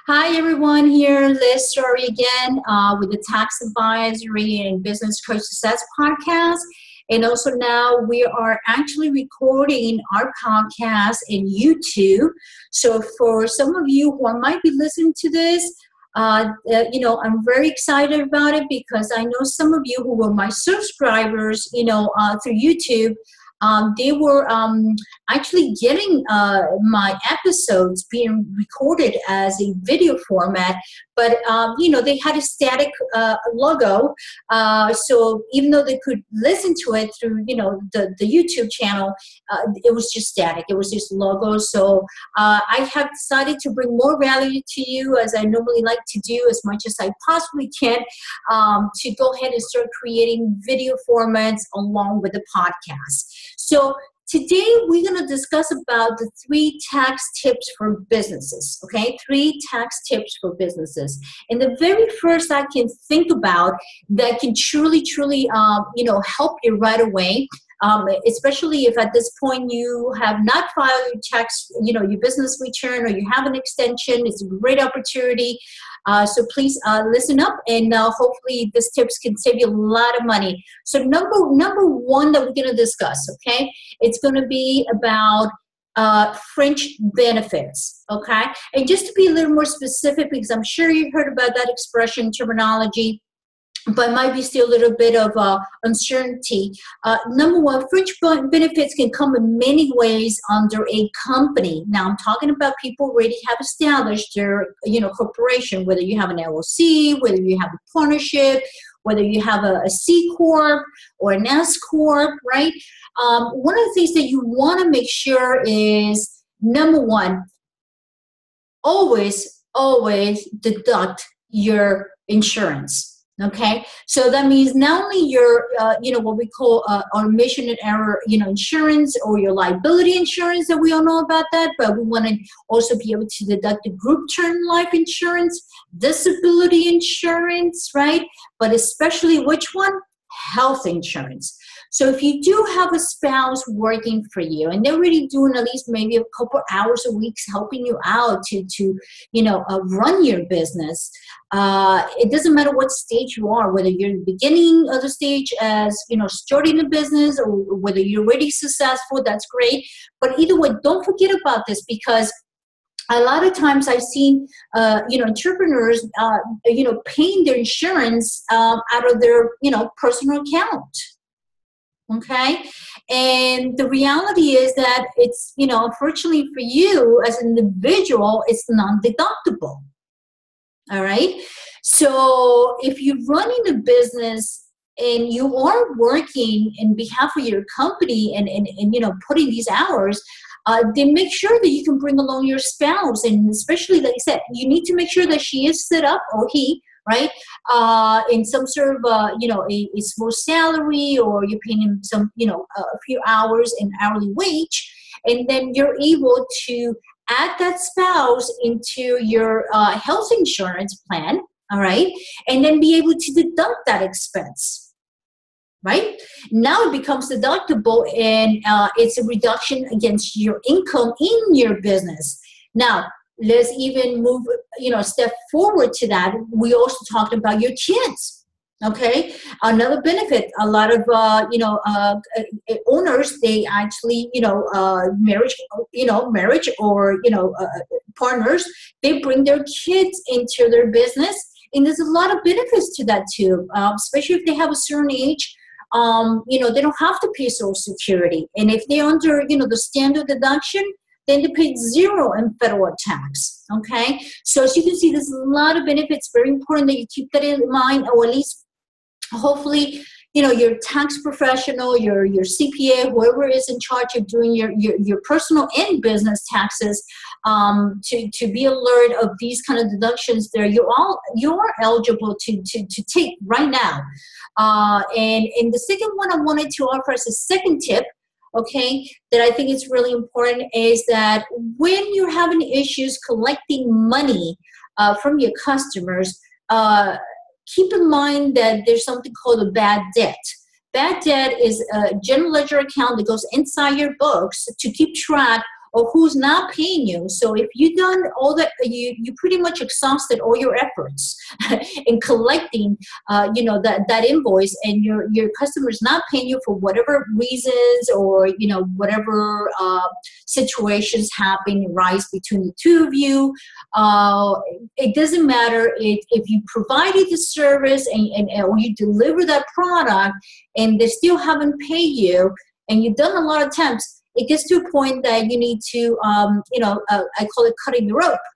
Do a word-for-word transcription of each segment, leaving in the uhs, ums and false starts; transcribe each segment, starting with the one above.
Hi, everyone. Here, Liz Story again uh, with the Tax Advisory and Business Coach Success podcast. And also now we are actually recording our podcast in YouTube. So for some of you who might be listening to this, uh, uh, you know, I'm very excited about it because I know some of you who were my subscribers, you know, uh, through YouTube. Um, they were um, actually getting uh, my episodes being recorded as a video format, but um, you know they had a static uh, logo. Uh, so even though they could listen to it through you know the, the YouTube channel, uh, it was just static. It was just logo. So uh, I have decided to bring more value to you, as I normally like to do, as much as I possibly can, um, to go ahead and start creating video formats along with the podcast. So today we're going to discuss about the three tax tips for businesses, okay? Three tax tips for businesses. And the very first I can think about that can truly, truly, um, you know, help you right away, um, especially if at this point you have not filed your tax, you know, your business return, or you have an extension. It's a great opportunity. Uh, so please uh, listen up, and uh, hopefully this tips can save you a lot of money. So number number one that we're going to discuss, okay, it's going to be about uh, fringe benefits, okay? And just to be a little more specific, because I'm sure you heard about that expression terminology, but might be still a little bit of uh, uncertainty. Uh, number one, fringe benefits can come in many ways under a company. Now, I'm talking about people already have established their, you know, corporation, whether you have an L L C, whether you have a partnership, whether you have a, a C Corp or an S Corp, right? Um, one of the things that you want to make sure is, number one, always, always deduct your insurance. Okay, so that means not only your, uh, you know, what we call uh, omission and error, you know, insurance, or your liability insurance that we all know about that, but we want to also be able to deduct the group term life insurance, disability insurance, right? But especially which one? Health insurance. So if you do have a spouse working for you and they're really doing at least maybe a couple hours a week helping you out to, to you know, uh, run your business, uh, it doesn't matter what stage you are, whether you're in the beginning of the stage as, you know, starting a business, or whether you're already successful, that's great. But either way, don't forget about this, because a lot of times I've seen, uh, you know, entrepreneurs, uh, you know, paying their insurance um, out of their, you know, personal account. Okay. And the reality is that it's, you know, unfortunately for you as an individual, it's non-deductible. All right. So if you're running a business and you are working in behalf of your company and, and, and you know, putting these hours, uh, then make sure that you can bring along your spouse. And especially, like I said, you need to make sure that she is set up, or he, right, uh, in some sort of, uh, you know, a, a small salary, or you're paying him some, you know, a few hours in hourly wage. And then you're able to add that spouse into your uh, health insurance plan, all right, and then be able to deduct that expense. Right? Now it becomes deductible, and uh, it's a reduction against your income in your business. Now, let's even move, you know, a step forward to that. We also talked about your kids. Okay, another benefit. A lot of uh, you know uh, owners, they actually, you know, uh, marriage, you know, marriage or you know uh, partners, they bring their kids into their business, and there's a lot of benefits to that too, uh, especially if they have a certain age. Um, you know, they don't have to pay Social Security. And if they're under, you know, the standard deduction, then they pay zero in federal tax, okay? So as you can see, there's a lot of benefits. Very important that you keep that in mind, or at least hopefully, you know, your tax professional, your your C P A, whoever is in charge of doing your, your, your personal and business taxes, um, to, to be alert of these kind of deductions there. You're all, you're eligible to, to, to take right now. Uh, and, and the second one I wanted to offer as a second tip, okay, that I think is really important, is that when you're having issues collecting money uh, from your customers, uh, keep in mind that there's something called a bad debt. Bad debt is a general ledger account that goes inside your books to keep track or who's not paying you. So if you've done all that, you you pretty much exhausted all your efforts in collecting, uh, you know, that that invoice, and your your customer is not paying you for whatever reasons, or you know whatever uh, situations happen rise between the two of you. Uh, it doesn't matter if, if you provided the service and, and or you deliver that product and they still haven't paid you, and you've done a lot of attempts. It gets to a point that you need to, um, you know, uh, I call it cutting the rope.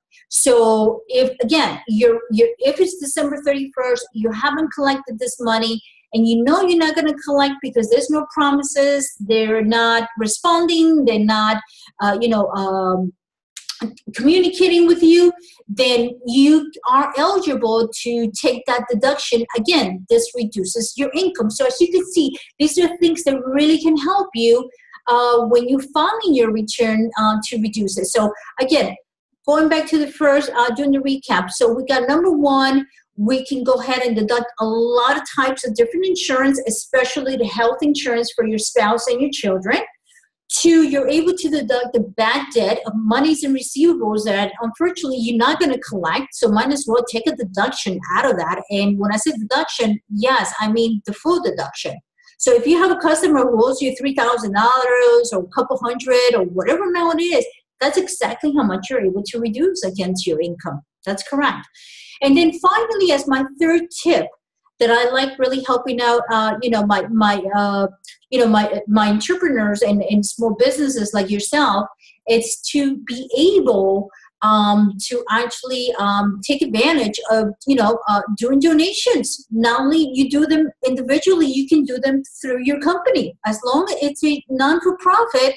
So if, again, you're, you're, if it's December thirty-first, you haven't collected this money, and you know you're not going to collect because there's no promises, they're not responding, they're not, uh, you know, um, communicating with you, then you are eligible to take that deduction. Again, this reduces your income. So as you can see, these are things that really can help you uh, when you filing your return uh, to reduce it. So again, going back to the first, uh, doing the recap. So we got number one, we can go ahead and deduct a lot of types of different insurance, especially the health insurance for your spouse and your children. Two, you're able to deduct the bad debt of monies and receivables that unfortunately you're not going to collect. So might as well take a deduction out of that. And when I say deduction, yes, I mean the full deduction. So if you have a customer who owes you three thousand dollars or a couple hundred or whatever amount it is, that's exactly how much you're able to reduce against your income. That's correct. And then finally, as my third tip that I like really helping out, uh, you know, my my uh, you know my my entrepreneurs and, and small businesses like yourself, it's to be able um, to actually um, take advantage of, you know, uh, doing donations. Not only you do them individually, you can do them through your company. As long as it's a non-for-profit,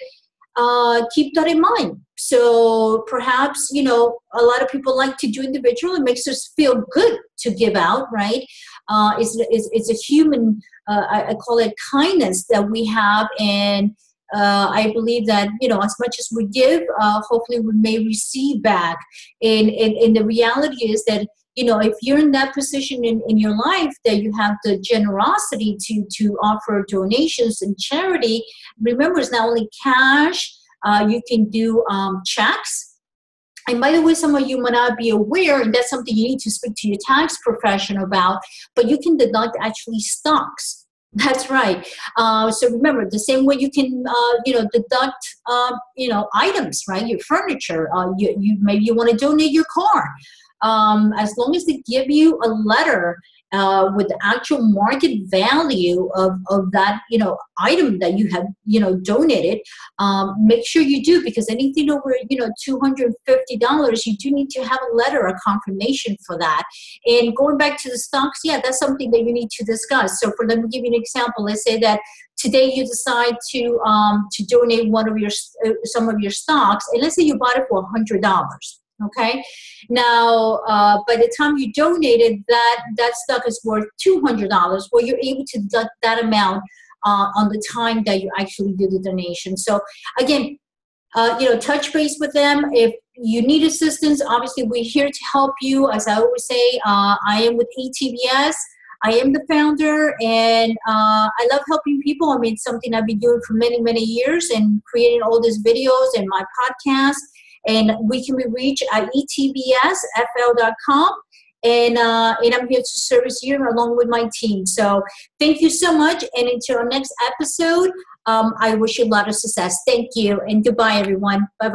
uh, keep that in mind. So perhaps, you know, a lot of people like to do individual. It makes us feel good to give out, right? Uh, it's, it's, it's a human, uh, I, I call it kindness that we have. And uh, I believe that, you know, as much as we give, uh, hopefully we may receive back. And, and, and the reality is that, you know, if you're in that position in, in your life that you have the generosity to, to offer donations and charity, remember, it's not only cash, uh, you can do um, checks. And by the way, some of you might not be aware, and that's something you need to speak to your tax professional about, but you can deduct actually stocks. That's right. Uh, so remember, the same way you can, uh, you know, deduct, uh, you know, items, right? Your furniture. Uh, you, you maybe you want to donate your car. Um, as long as they give you a letter uh, with the actual market value of, of that, you know, item that you have, you know, donated, um, make sure you do, because anything over, you know, two hundred fifty dollars, you do need to have a letter, a confirmation for that. And going back to the stocks, yeah, that's something that you need to discuss. So for them to give you an example, let's say that today you decide to um, to donate one of your uh, some of your stocks, and let's say you bought it for one hundred dollars. Okay. Now, uh, by the time you donated, that that stock is worth two hundred dollars. Well, you're able to deduct that amount uh, on the time that you actually did the donation. So again, uh, you know, touch base with them. If you need assistance, obviously we're here to help you. As I always say, uh, I am with A T B S. I am the founder, and uh, I love helping people. I mean, it's something I've been doing for many, many years, and creating all these videos and my podcast. And we can be reached at E T B S F L dot com. And, uh, and I'm here to service you along with my team. So thank you so much. And until our next episode, um, I wish you a lot of success. Thank you. And goodbye, everyone. Bye-bye.